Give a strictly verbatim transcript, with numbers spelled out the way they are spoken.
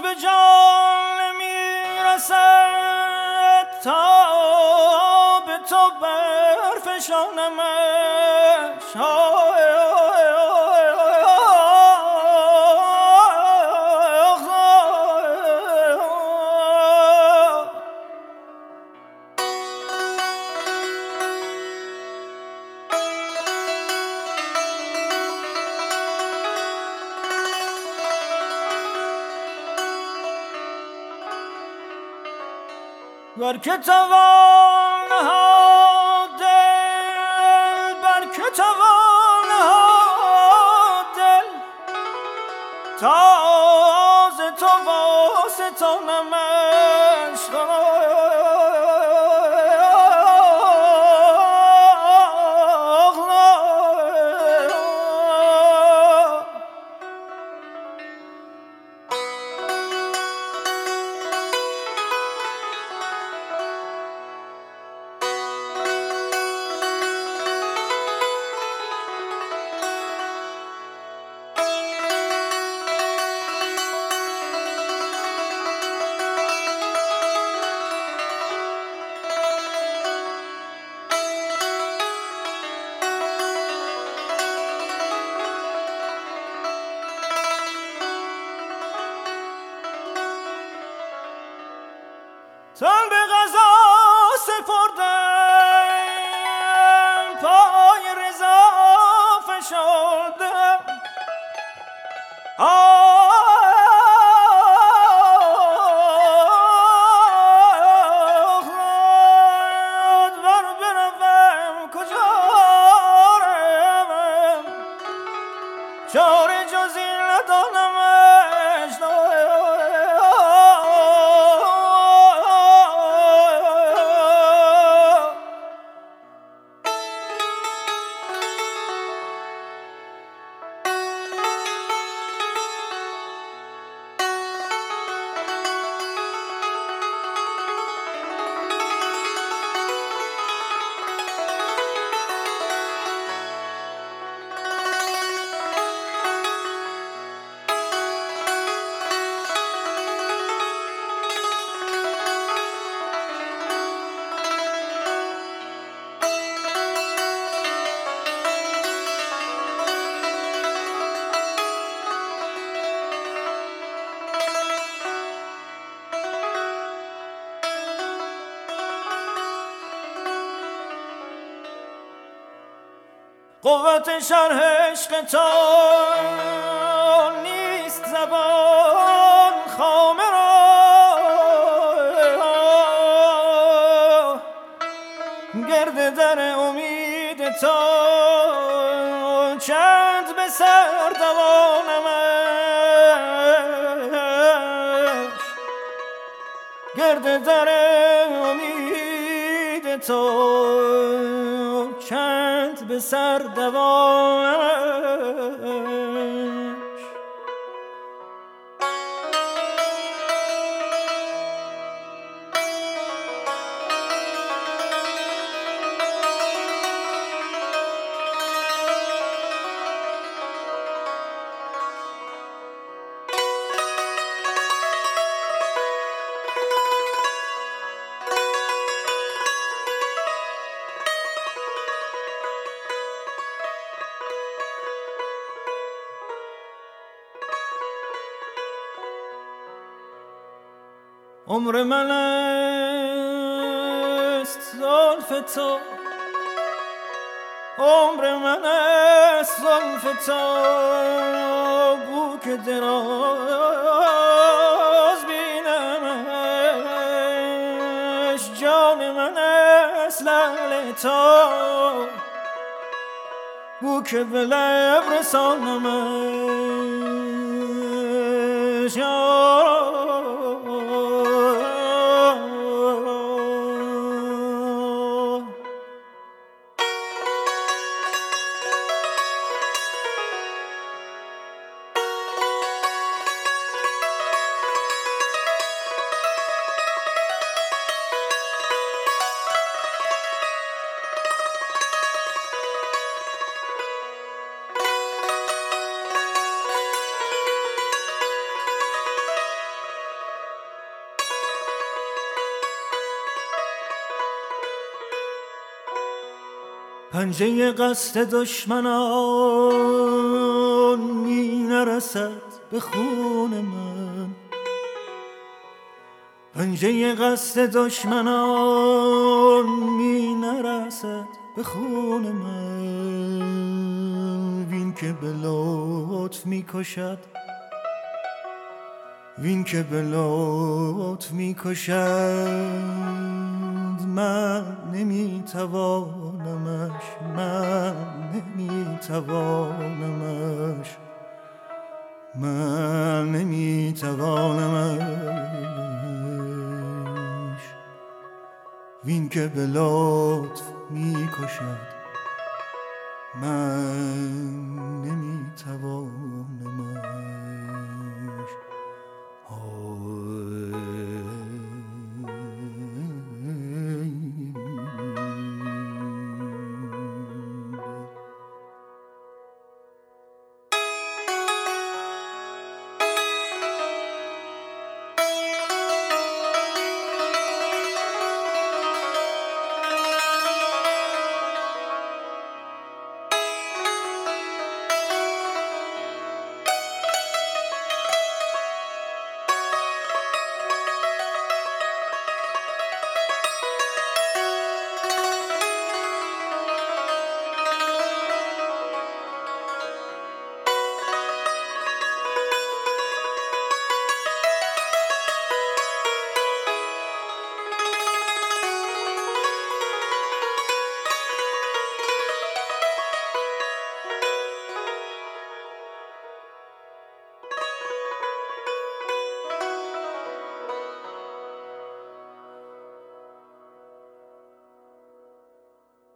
به جان نمیرسد تا به تو برفشانمش. بر که توان نهاد دل، بر که توان نهاد دل، تاز تو واسطانمش. تن به قضا سپردم، پای رضا فشردم. آه بر بروم کجا روم، چاره جز این ندانمش. قوت شرح عشق تو نیست زبان خامه را، گرد در امید تو چند به سر دوانمش. گرد در امید تو چند به سر دوانمش. عمر من است زلف تو، عمر من است زلف تو، بو که دراز بینمش. جان من است لعل تو، بو که به لب رسانمش. پنجه قصد دشمنان می نرسد به خون من، پنجه قصد دشمنان می نرسد به خون من. وین که به لطف می کشد، وین که به لطف می کشد، من نمی توانمش، من نمی توانمش، من نمی توانمش. وین که به لطف می کشد، من نمی توانمش.